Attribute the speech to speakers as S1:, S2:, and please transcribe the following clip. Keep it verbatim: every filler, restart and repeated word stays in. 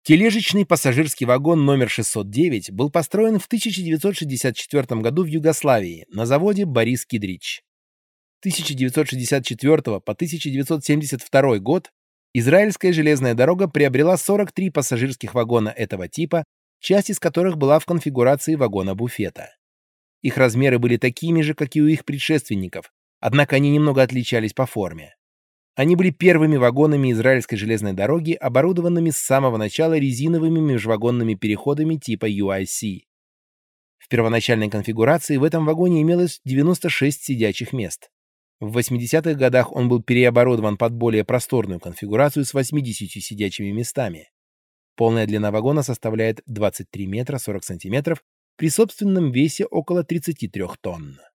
S1: Тележечный пассажирский вагон номер шестьсот девять был построен в тысяча девятьсот шестьдесят четвёртом году в Югославии на заводе Борис Кидрич. С тысяча девятьсот шестьдесят четвёртого по тысяча девятьсот семьдесят второй год Израильская железная дорога приобрела сорок три пассажирских вагона этого типа, часть из которых была в конфигурации вагона-буфета. Их размеры были такими же, как и у их предшественников, однако они немного отличались по форме. Они были первыми вагонами израильской железной дороги, оборудованными с самого начала резиновыми межвагонными переходами типа ю ай си. В первоначальной конфигурации в этом вагоне имелось девяносто шесть сидячих мест. В восьмидесятых годах он был переоборудован под более просторную конфигурацию с восьмидесятью сидячими местами. Полная длина вагона составляет двадцать три метра сорок сантиметров при собственном весе около тридцати трёх тонн.